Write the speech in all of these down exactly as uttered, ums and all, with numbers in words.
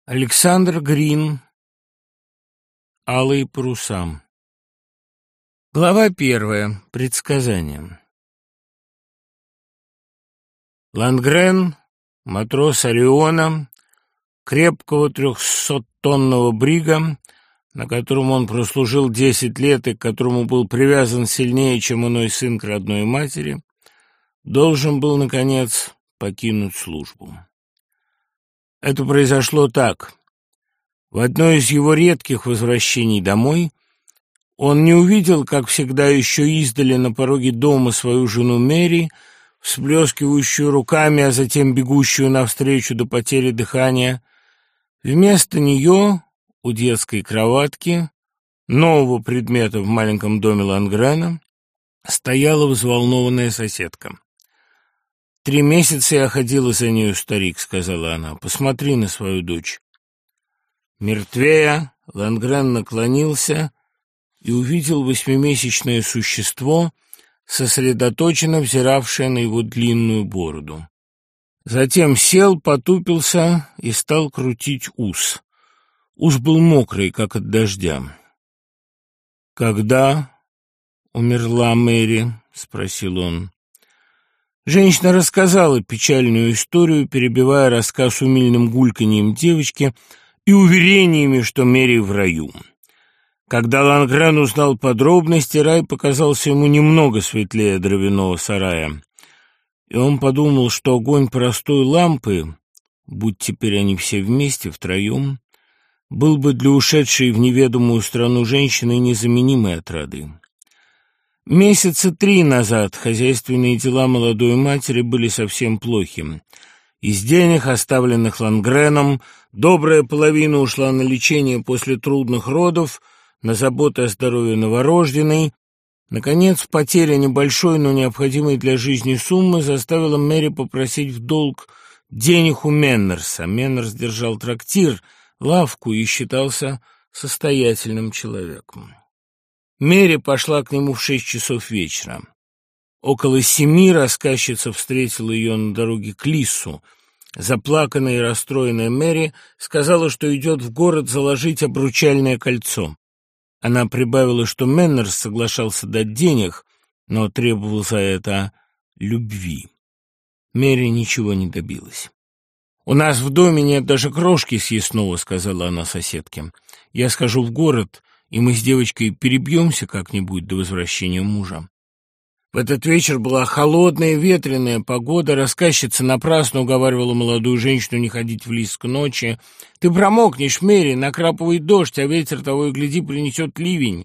Александр Грин. Алые паруса. Глава первая. Предсказание. Ландгрен, матрос Ориона, крепкого трехсоттонного брига, на котором он прослужил десять лет и к которому был привязан сильнее, чем иной сын к родной матери, должен был, наконец, покинуть службу. Это произошло так. В одно из его редких возвращений домой он не увидел, как всегда еще издали на пороге дома, свою жену Мэри, всплескивающую руками, а затем бегущую навстречу до потери дыхания. Вместо нее у детской кроватки, нового предмета в маленьком доме Ландгрена, стояла взволнованная соседка. «Три месяца я ходила за нею, старик», — сказала она. «Посмотри на свою дочь». Мертвея, Ландгрен наклонился и увидел восьмимесячное существо, сосредоточенно взиравшее на его длинную бороду. Затем сел, потупился и стал крутить ус. Ус был мокрый, как от дождя. «Когда умерла Мэри?» — спросил он. Женщина рассказала печальную историю, перебивая рассказ умильным гульканьем девочки и уверениями, что Мэри в раю. Когда Ландгрен узнал подробности, рай показался ему немного светлее дровяного сарая, и он подумал, что огонь простой лампы, будь теперь они все вместе, втроем, был бы для ушедшей в неведомую страну женщины незаменимой отрадой. Месяца три назад хозяйственные дела молодой матери были совсем плохи. Из денег, оставленных Ландгреном, добрая половина ушла на лечение после трудных родов, на заботу о здоровье новорожденной. Наконец, потеря небольшой, но необходимой для жизни суммы заставила Мэри попросить в долг денег у Меннерса. Меннерс держал трактир, лавку и считался состоятельным человеком. Мэри пошла к нему в шесть часов вечера. Около семи рассказчица встретила ее на дороге к Лиссу. Заплаканная и расстроенная Мэри сказала, что идет в город заложить обручальное кольцо. Она прибавила, что Меннерс соглашался дать денег, но требовал за это любви. Мэри ничего не добилась. «У нас в доме нет даже крошки съестного», — сказала она соседке. «Я схожу в город, и мы с девочкой перебьемся как-нибудь до возвращения мужа». В этот вечер была холодная, ветреная погода. Рассказчица напрасно уговаривала молодую женщину не ходить в Лисс к ночи. «Ты промокнешь, Мэри, накрапывает дождь, а ветер того и гляди принесет ливень».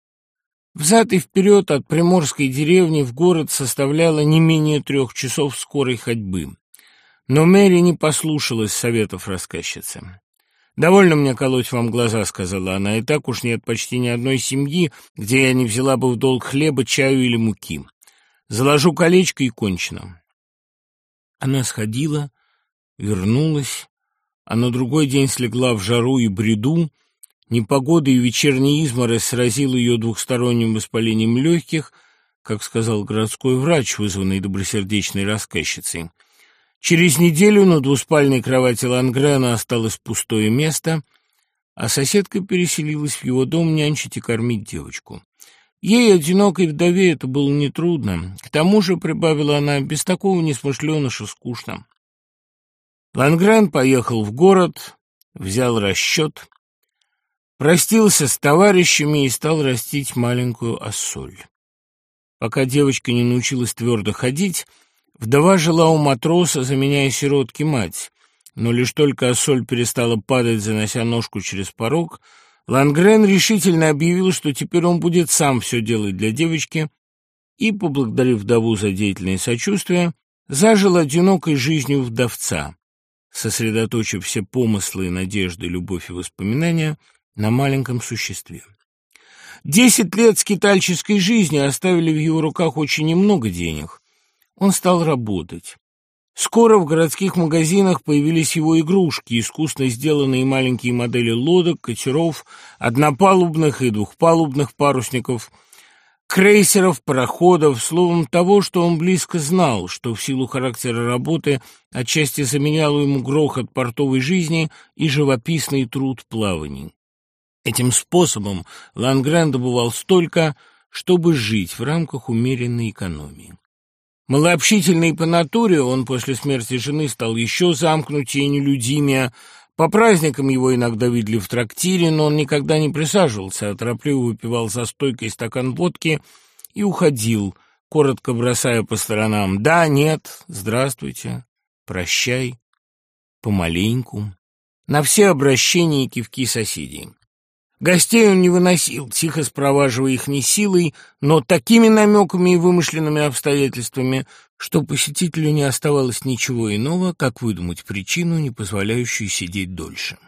Взад и вперед от приморской деревни в город составляло не менее трех часов скорой ходьбы. Но Мэри не послушалась советов рассказчицы. «Довольно мне колоть вам глаза», — сказала она, — «и так уж нет почти ни одной семьи, где я не взяла бы в долг хлеба, чаю или муки. Заложу колечко и кончено». Она сходила, вернулась, а на другой день слегла в жару и бреду. Непогода и вечерний изморозь сразил ее двухсторонним воспалением легких, как сказал городской врач, вызванный добросердечной рассказчицей. Через неделю на двуспальной кровати Ландгрена осталось пустое место, а соседка переселилась в его дом нянчить и кормить девочку. Ей, одинокой вдове, это было нетрудно. К тому же, прибавила она, без такого несмышленыша скучно. Ландгрен поехал в город, взял расчет, простился с товарищами и стал растить маленькую Ассоль. Пока девочка не научилась твердо ходить, вдова жила у матроса, заменяя сиротке мать, но лишь только Ассоль перестала падать, занося ножку через порог, Ландгрен решительно объявил, что теперь он будет сам все делать для девочки, и, поблагодарив вдову за деятельное сочувствие, зажил одинокой жизнью вдовца, сосредоточив все помыслы, надежды, любовь и воспоминания на маленьком существе. Десять лет скитальческой жизни оставили в его руках очень немного денег. Он стал работать. Скоро в городских магазинах появились его игрушки, искусно сделанные маленькие модели лодок, катеров, однопалубных и двухпалубных парусников. крейсеров, пароходов, словом, того, что он близко знал, что в силу характера работы отчасти заменяло ему грохот портовой жизни и живописный труд плаваний. Этим способом Лангрен добывал столько, чтобы жить в рамках умеренной экономии. Малообщительный по натуре, он после смерти жены стал еще замкнутее и нелюдимее. По праздникам его иногда видели в трактире, но он никогда не присаживался, а торопливо выпивал за стойкой стакан водки и уходил, коротко бросая по сторонам «да», «нет», «здравствуйте», «прощай», «помаленьку», на все обращения и кивки соседей. Гостей он не выносил, тихо спроваживая их не силой, но такими намеками и вымышленными обстоятельствами, что посетителю не оставалось ничего иного, как выдумать причину, не позволяющую сидеть дольше.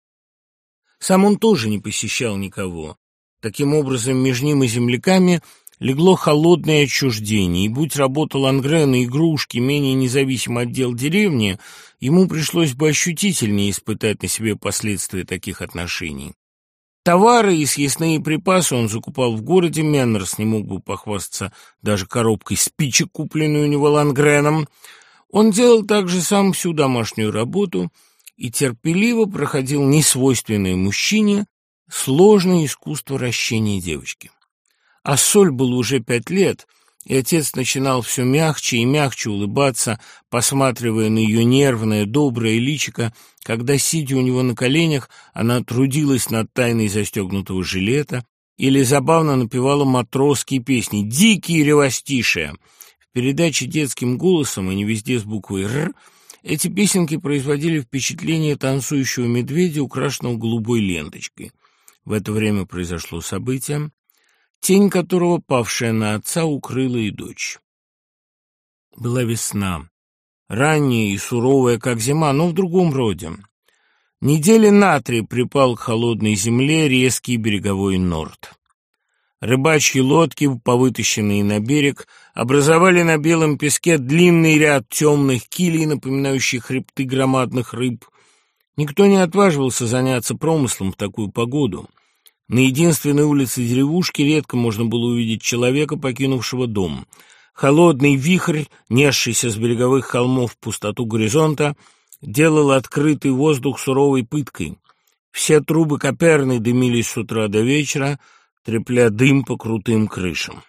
Сам он тоже не посещал никого. Таким образом, между ним и земляками легло холодное отчуждение, и будь работа Лангрена игрушки менее независимо от дел деревни, ему пришлось бы ощутительнее испытать на себе последствия таких отношений. Товары и съестные припасы он закупал в городе, Меннерс не мог бы похвастаться даже коробкой спичек, купленной у него Лангреном. Он делал также сам всю домашнюю работу и терпеливо проходил несвойственное мужчине сложное искусство ращения девочки. А Соль было уже пять лет, и отец начинал все мягче и мягче улыбаться, посматривая на ее нервное, доброе личико, когда, сидя у него на коленях, она трудилась над тайной застегнутого жилета или забавно напевала матросские песни, дикие ревостишия. В передаче детским голосом, и не везде с буквой «Р», эти песенки производили впечатление танцующего медведя, украшенного голубой ленточкой. В это время произошло событие, тень которого, павшая на отца, укрыла и дочь. Была весна, ранняя и суровая, как зима, но в другом роде. Недели на три припал к холодной земле резкий береговой норд. Рыбачьи лодки, повытащенные на берег, образовали на белом песке длинный ряд темных килей, напоминающих хребты громадных рыб. Никто не отваживался заняться промыслом в такую погоду. На единственной улице деревушки редко можно было увидеть человека, покинувшего дом. Холодный вихрь, несшийся с береговых холмов в пустоту горизонта, делал открытый воздух суровой пыткой. Все трубы Коперны дымились с утра до вечера, трепля дым по крутым крышам.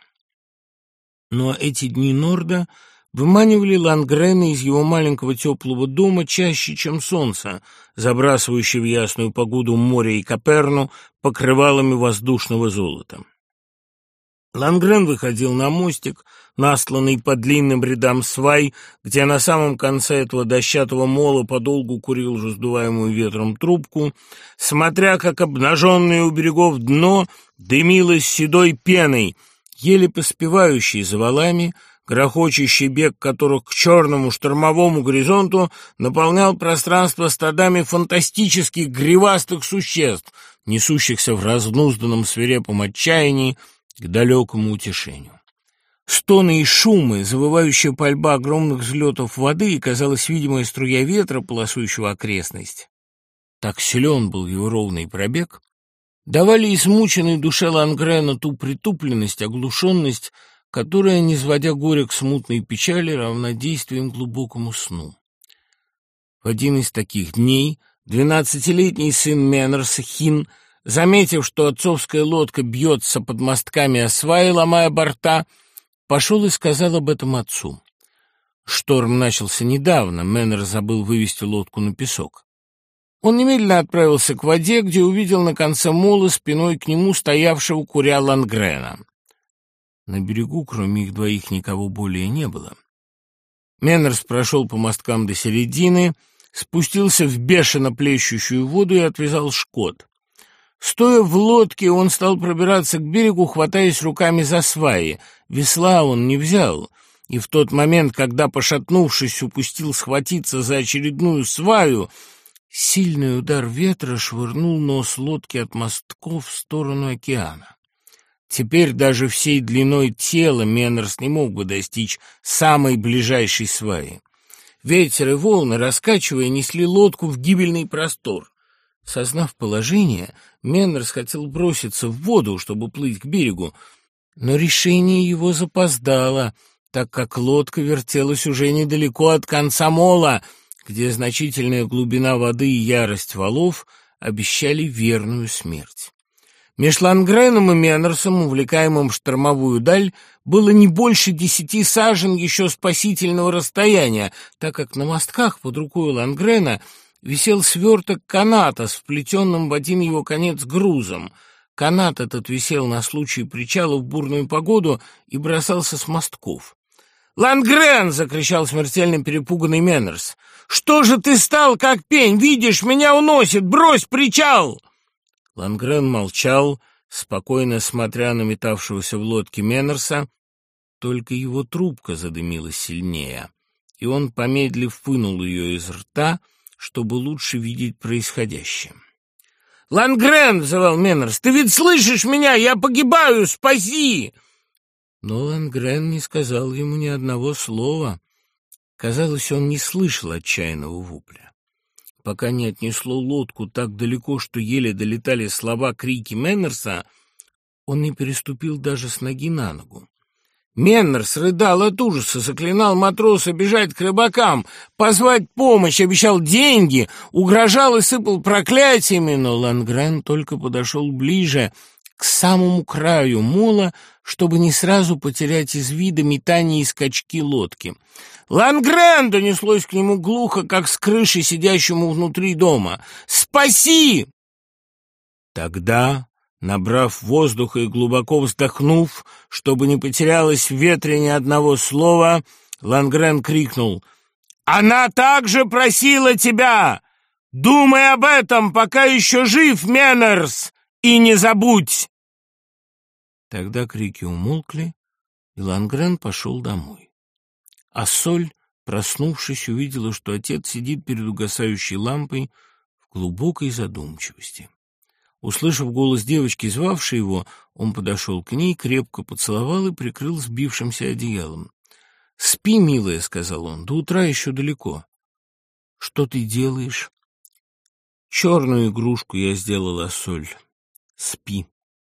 Но эти дни норда выманивали Лангрена из его маленького теплого дома чаще, чем солнце, забрасывающее в ясную погоду море и Коперну покрывалами воздушного золота. Лангрен выходил на мостик, насланный по длинным рядам свай, где на самом конце этого дощатого мола подолгу курил раздуваемую ветром трубку, смотря, как обнаженное у берегов дно дымилось седой пеной, еле поспевающей за валами, грохочущий бег которых к черному штормовому горизонту наполнял пространство стадами фантастических гривастых существ, несущихся в разнузданном свирепом отчаянии к далекому утешению. Стоны и шумы, завывающая пальба огромных взлетов воды и, казалось, видимая струя ветра, полосующего окрестность, так силен был его ровный пробег, давали измученной душе Лангрена ту притупленность, оглушенность, которая, низводя горе к смутной печали, равна действием глубокому сну. В один из таких дней двенадцатилетний сын Меннерса, Хин, заметив, что отцовская лодка бьется под мостками о сваи, ломая борта, пошел и сказал об этом отцу. Шторм начался недавно, Меннер забыл вывести лодку на песок. Он немедленно отправился к воде, где увидел на конце мола спиной к нему стоявшего куря Лангрена. На берегу, кроме их двоих, никого более не было. Меннерс прошел по мосткам до середины, спустился в бешено плещущую воду и отвязал шкот. Стоя в лодке, он стал пробираться к берегу, хватаясь руками за сваи. Весла он не взял, и в тот момент, когда, пошатнувшись, упустил схватиться за очередную сваю, сильный удар ветра швырнул нос лодки от мостков в сторону океана. Теперь даже всей длиной тела Меннерс не мог бы достичь самой ближайшей сваи. Ветер и волны, раскачивая, несли лодку в гибельный простор. Сознав положение, Меннерс хотел броситься в воду, чтобы плыть к берегу, Но решение его запоздало, так как лодка вертелась уже недалеко от конца мола, где значительная глубина воды и ярость валов обещали верную смерть. Меж Лангреном и Меннерсом, увлекаемым в штормовую даль, было не больше десяти сажен еще спасительного расстояния, так как на мостках под рукой Лангрена висел сверток каната с вплетенным в один его конец грузом. Канат этот висел на случай причала в бурную погоду и бросался с мостков. «Лангрен!» — закричал смертельно перепуганный Меннерс. «Что же ты стал, как пень? Видишь, меня уносит! Брось причал!» Лангрен молчал, спокойно смотря на метавшегося в лодке Меннерса. Только его трубка задымилась сильнее, и он, помедлив, вынул ее из рта, чтобы лучше видеть происходящее. «Лангрен!» — взывал Меннерс. «Ты ведь слышишь меня? Я погибаю! Спаси!» Но Лангрен не сказал ему ни одного слова. Казалось, он не слышал отчаянного вопля. Пока не отнесло лодку так далеко, что еле долетали слова, крики Меннерса, он не переступил даже с ноги на ногу. Меннерс рыдал от ужаса, заклинал матроса бежать к рыбакам, позвать помощь, обещал деньги, угрожал и сыпал проклятиями, но Лангрен только подошел ближе, к самому краю мола, чтобы не сразу потерять из вида метание и скачки лодки. «Лангрен!» — донеслось к нему глухо, как с крыши сидящему внутри дома. «Спаси!» Тогда, набрав воздуха и глубоко вздохнув, чтобы не потерялось в ветре ни одного слова, Лангрен крикнул: «Она также просила тебя! Думай об этом, пока еще жив, Меннерс, и не забудь!» Тогда крики умолкли, и Лангрен пошел домой. А Соль, проснувшись, увидела, что отец сидит перед угасающей лампой в глубокой задумчивости. Услышав голос девочки, звавшей его, он подошел к ней, крепко поцеловал и прикрыл сбившимся одеялом. «Спи, милая», — сказал он, — «до утра еще далеко». «Что ты делаешь?» «Черную игрушку я сделала, Соль. Спи».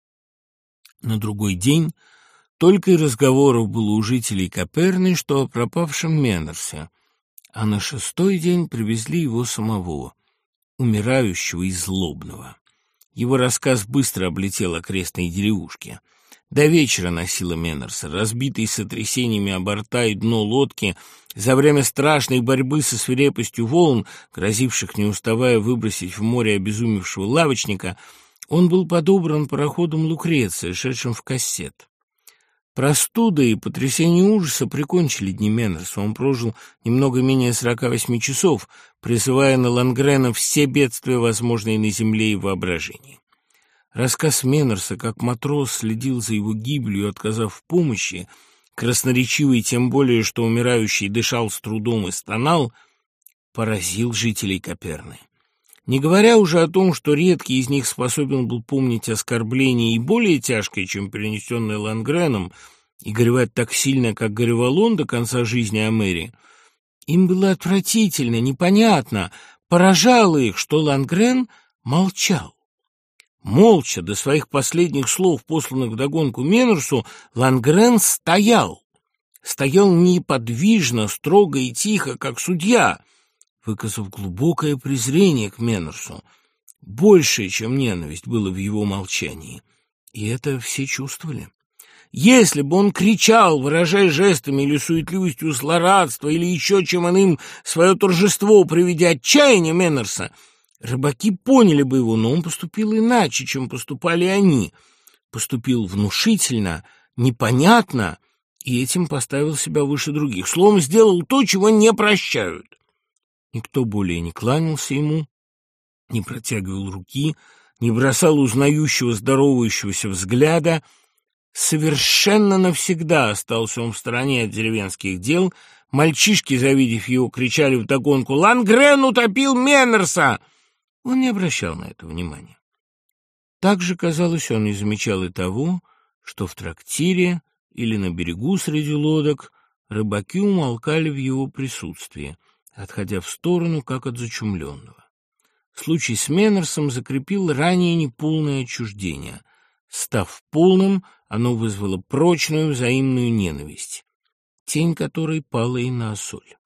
На другой день только и разговоров было у жителей Коперны, что о пропавшем Меннерсе, а на шестой день привезли его самого, умирающего и злобного. Его рассказ быстро облетел окрестные деревушки. До вечера носила Меннерса, разбитый сотрясениями о борта и дно лодки, за время страшной борьбы со свирепостью волн, грозивших не уставая выбросить в море обезумевшего лавочника. Он был подобран пароходом «Лукреция», шедшим в Кассет. Простуда и потрясение ужаса прикончили дни Меннерса. Он прожил немного менее сорока восьми часов, призывая на Лангрена все бедствия, возможные на земле и воображении. Рассказ Меннерса, как матрос следил за его гибелью, отказав в помощи, красноречивый, тем более, что умирающий дышал с трудом и стонал, поразил жителей Коперны. Не говоря уже о том, что редкий из них способен был помнить оскорбление и более тяжкое, чем перенесенное Лангреном, и горевать так сильно, как горевал он до конца жизни о Мэри, им было отвратительно, непонятно, поражало их, что Лангрен молчал. Молча, до своих последних слов, посланных вдогонку Меннерсу, Лангрен стоял. Стоял неподвижно, строго и тихо, как судья, выказав глубокое презрение к Меннерсу. Большее, чем ненависть, было в его молчании, и это все чувствовали. Если бы он кричал, выражая жестами или суетливостью злорадства, или еще чем иным свое торжество, приведя отчаяние Меннерса, рыбаки поняли бы его, но он поступил иначе, чем поступали они. Поступил внушительно, непонятно, и этим поставил себя выше других. Словом, сделал то, чего не прощают. Никто более не кланялся ему, не протягивал руки, не бросал узнающего, здоровающегося взгляда. Совершенно навсегда остался он в стороне от деревенских дел. Мальчишки, завидев его, кричали вдогонку: «Лангрен утопил Меннерса!» Он не обращал на это внимания. Так же, казалось, он не замечал и того, что в трактире или на берегу среди лодок рыбаки умолкали в его присутствии, отходя в сторону, как от зачумленного. Случай с Меннерсом закрепил ранее неполное отчуждение. Став полным, Оно вызвало прочную взаимную ненависть, тень которой пала и на Ассоль.